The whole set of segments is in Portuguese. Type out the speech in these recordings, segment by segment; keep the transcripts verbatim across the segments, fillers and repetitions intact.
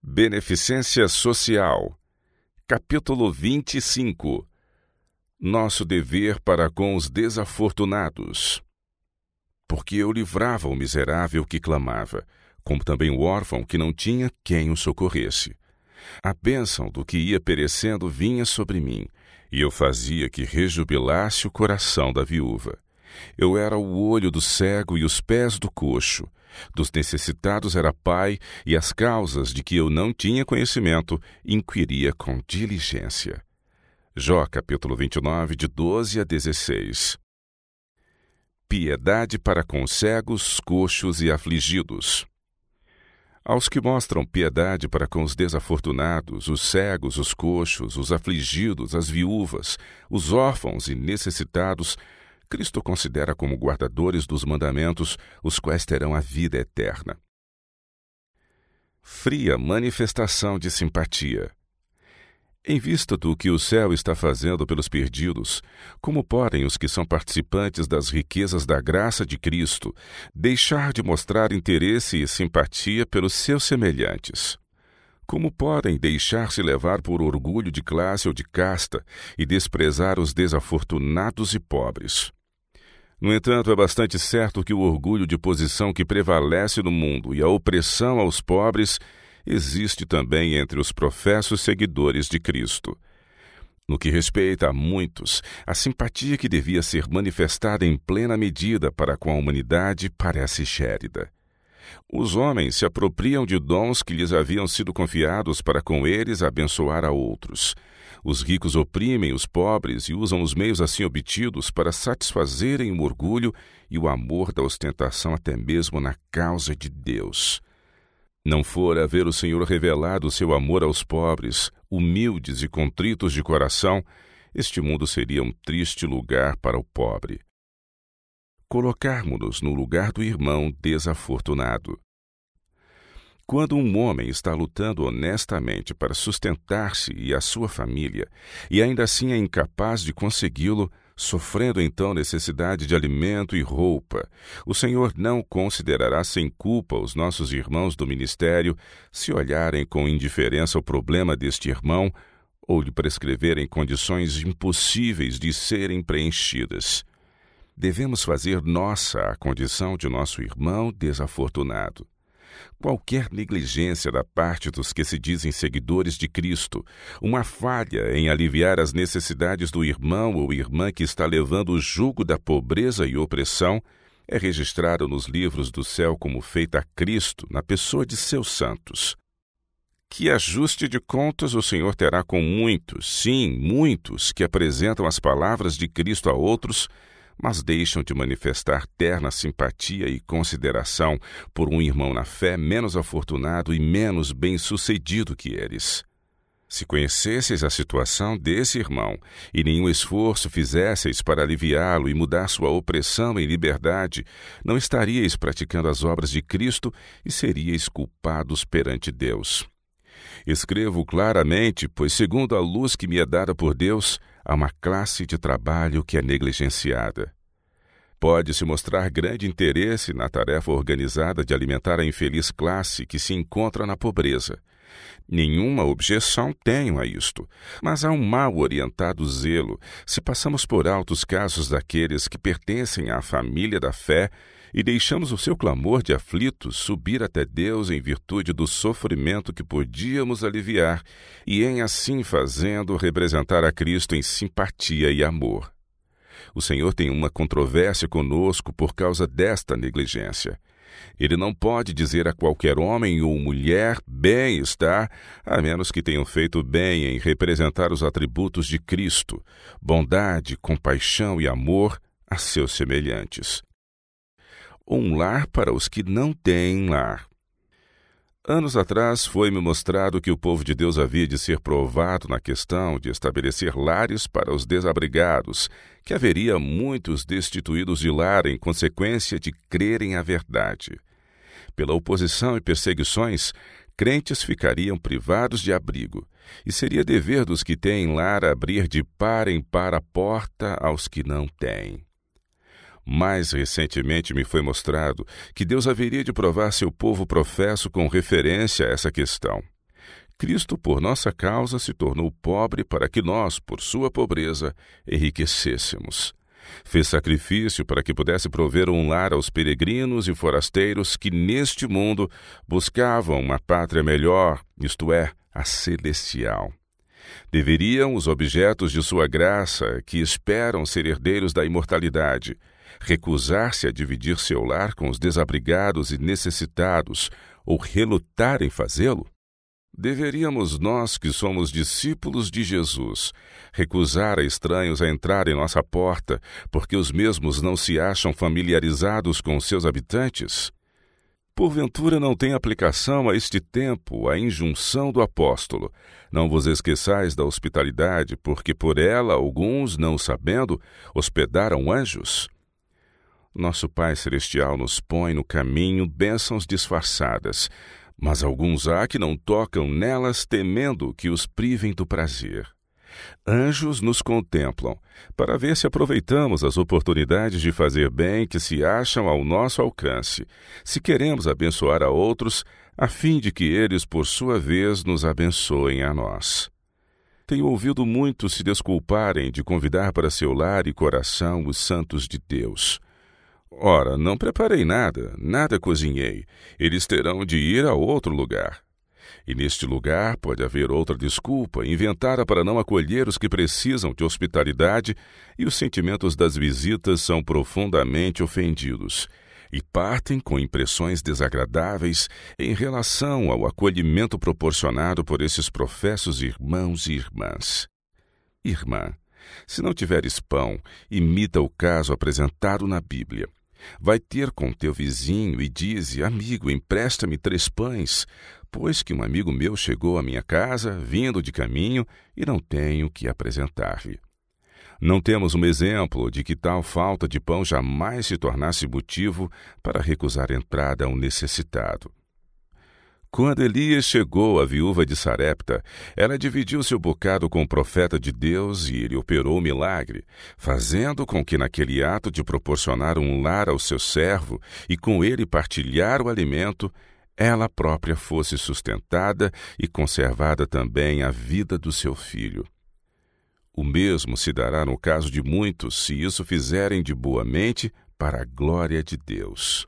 Beneficência Social. Capítulo vinte e cinco. Nosso dever para com os desafortunados. Porque eu livrava o miserável que clamava, como também o órfão que não tinha quem o socorresse. A bênção do que ia perecendo vinha sobre mim, e eu fazia que rejubilasse o coração da viúva. Eu era o olho do cego e os pés do coxo. Dos necessitados era pai, e as causas de que eu não tinha conhecimento inquiria com diligência. Jó, capítulo vinte e nove, de doze a dezesseis. Piedade para com cegos, coxos e afligidos. Aos que mostram piedade para com os desafortunados, os cegos, os coxos, os afligidos, as viúvas, os órfãos e necessitados, Cristo considera como guardadores dos mandamentos, os quais terão a vida eterna. Fria manifestação de simpatia. Em vista do que o céu está fazendo pelos perdidos, como podem os que são participantes das riquezas da graça de Cristo deixar de mostrar interesse e simpatia pelos seus semelhantes? Como podem deixar-se levar por orgulho de classe ou de casta e desprezar os desafortunados e pobres? No entanto, é bastante certo que o orgulho de posição que prevalece no mundo e a opressão aos pobres existe também entre os professos seguidores de Cristo. No que respeita a muitos, a simpatia que devia ser manifestada em plena medida para com a humanidade parece gélida. Os homens se apropriam de dons que lhes haviam sido confiados para com eles abençoar a outros. Os ricos oprimem os pobres e usam os meios assim obtidos para satisfazerem o orgulho e o amor da ostentação até mesmo na causa de Deus. Não fora haver o Senhor revelado o seu amor aos pobres, humildes e contritos de coração, este mundo seria um triste lugar para o pobre. Colocarmos-nos no lugar do irmão desafortunado. Quando um homem está lutando honestamente para sustentar-se e a sua família, e ainda assim é incapaz de consegui-lo, sofrendo então necessidade de alimento e roupa, o Senhor não considerará sem culpa os nossos irmãos do ministério se olharem com indiferença o problema deste irmão ou lhe prescreverem condições impossíveis de serem preenchidas. Devemos fazer nossa a condição de nosso irmão desafortunado. Qualquer negligência da parte dos que se dizem seguidores de Cristo, uma falha em aliviar as necessidades do irmão ou irmã que está levando o jugo da pobreza e opressão, é registrada nos livros do céu como feita a Cristo na pessoa de seus santos. Que ajuste de contas o Senhor terá com muitos, sim, muitos, que apresentam as palavras de Cristo a outros, mas deixam de manifestar terna simpatia e consideração por um irmão na fé menos afortunado e menos bem-sucedido que eles. Se conhecesseis a situação desse irmão e nenhum esforço fizesseis para aliviá-lo e mudar sua opressão em liberdade, não estaríeis praticando as obras de Cristo e seríeis culpados perante Deus. Escrevo claramente, pois segundo a luz que me é dada por Deus, há uma classe de trabalho que é negligenciada. Pode-se mostrar grande interesse na tarefa organizada de alimentar a infeliz classe que se encontra na pobreza. Nenhuma objeção tenho a isto, mas há um mal orientado zelo se passamos por alto os casos daqueles que pertencem à família da fé e deixamos o seu clamor de aflitos subir até Deus em virtude do sofrimento que podíamos aliviar e em assim fazendo representar a Cristo em simpatia e amor. O Senhor tem uma controvérsia conosco por causa desta negligência. Ele não pode dizer a qualquer homem ou mulher bem-estar, a menos que tenham feito bem em representar os atributos de Cristo, bondade, compaixão e amor, a seus semelhantes. Um lar para os que não têm lar. Anos atrás foi-me mostrado que o povo de Deus havia de ser provado na questão de estabelecer lares para os desabrigados, que haveria muitos destituídos de lar em consequência de crerem a verdade. Pela oposição e perseguições, crentes ficariam privados de abrigo, e seria dever dos que têm lar abrir de par em par a porta aos que não têm. Mais recentemente me foi mostrado que Deus haveria de provar seu povo professo com referência a essa questão. Cristo, por nossa causa, se tornou pobre para que nós, por sua pobreza, enriquecêssemos. Fez sacrifício para que pudesse prover um lar aos peregrinos e forasteiros que, neste mundo, buscavam uma pátria melhor, isto é, a celestial. Deveriam os objetos de sua graça, que esperam ser herdeiros da imortalidade, recusar-se a dividir seu lar com os desabrigados e necessitados, ou relutar em fazê-lo? Deveríamos nós, que somos discípulos de Jesus, recusar a estranhos a entrar em nossa porta, porque os mesmos não se acham familiarizados com os seus habitantes? Porventura não tem aplicação a este tempo a injunção do apóstolo: não vos esqueçais da hospitalidade, porque por ela alguns, não sabendo, hospedaram anjos? Nosso Pai Celestial nos põe no caminho bênçãos disfarçadas, mas alguns há que não tocam nelas, temendo que os privem do prazer. Anjos nos contemplam, para ver se aproveitamos as oportunidades de fazer bem que se acham ao nosso alcance, se queremos abençoar a outros, a fim de que eles, por sua vez, nos abençoem a nós. Tenho ouvido muitos se desculparem de convidar para seu lar e coração os santos de Deus. Ora, não preparei nada, nada cozinhei. Eles terão de ir a outro lugar. E neste lugar pode haver outra desculpa, inventada para não acolher os que precisam de hospitalidade, e os sentimentos das visitas são profundamente ofendidos, e partem com impressões desagradáveis em relação ao acolhimento proporcionado por esses professos irmãos e irmãs. Irmã, se não tiveres pão, imita o caso apresentado na Bíblia. Vai ter com teu vizinho e dize: amigo, empresta-me três pães, pois que um amigo meu chegou à minha casa, vindo de caminho, e não tenho que apresentar-lhe. Não temos um exemplo de que tal falta de pão jamais se tornasse motivo para recusar entrada a um necessitado. Quando Elias chegou à viúva de Sarepta, ela dividiu seu bocado com o profeta de Deus e ele operou o milagre, fazendo com que naquele ato de proporcionar um lar ao seu servo e com ele partilhar o alimento, ela própria fosse sustentada e conservada também a vida do seu filho. O mesmo se dará no caso de muitos, se isso fizerem de boa mente para a glória de Deus.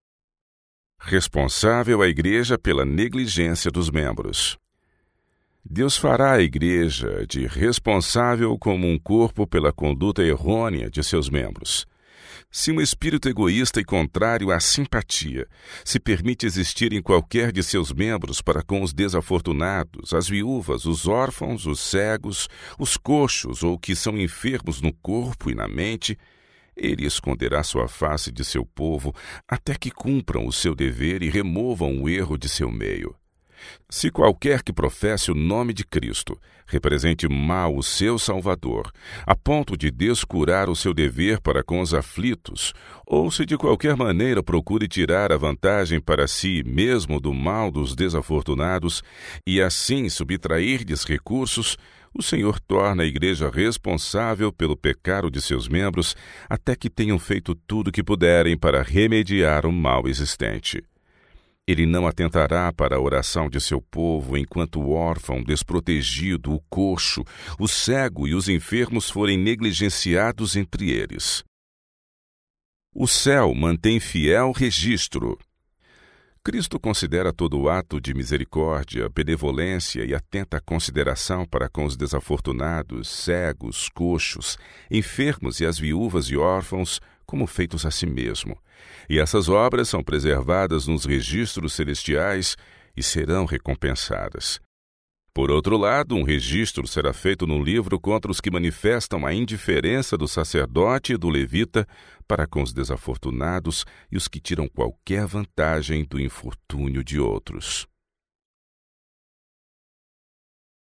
Responsável a Igreja pela negligência dos membros. Deus fará a Igreja de responsável como um corpo pela conduta errônea de seus membros. Se um espírito egoísta e contrário à simpatia se permite existir em qualquer de seus membros para com os desafortunados, as viúvas, os órfãos, os cegos, os coxos ou que são enfermos no corpo e na mente, ele esconderá sua face de seu povo até que cumpram o seu dever e removam o erro de seu meio. Se qualquer que professe o nome de Cristo represente mal o seu Salvador, a ponto de descurar o seu dever para com os aflitos, ou se de qualquer maneira procure tirar a vantagem para si mesmo do mal dos desafortunados e assim subtrair-lhes recursos, o Senhor torna a Igreja responsável pelo pecado de seus membros até que tenham feito tudo o que puderem para remediar o mal existente. Ele não atentará para a oração de seu povo enquanto o órfão, desprotegido, o coxo, o cego e os enfermos forem negligenciados entre eles. O céu mantém fiel registro. Cristo considera todo ato de misericórdia, benevolência e atenta consideração para com os desafortunados, cegos, coxos, enfermos e as viúvas e órfãos como feitos a si mesmo. E essas obras são preservadas nos registros celestiais e serão recompensadas. Por outro lado, um registro será feito no livro contra os que manifestam a indiferença do sacerdote e do levita para com os desafortunados e os que tiram qualquer vantagem do infortúnio de outros.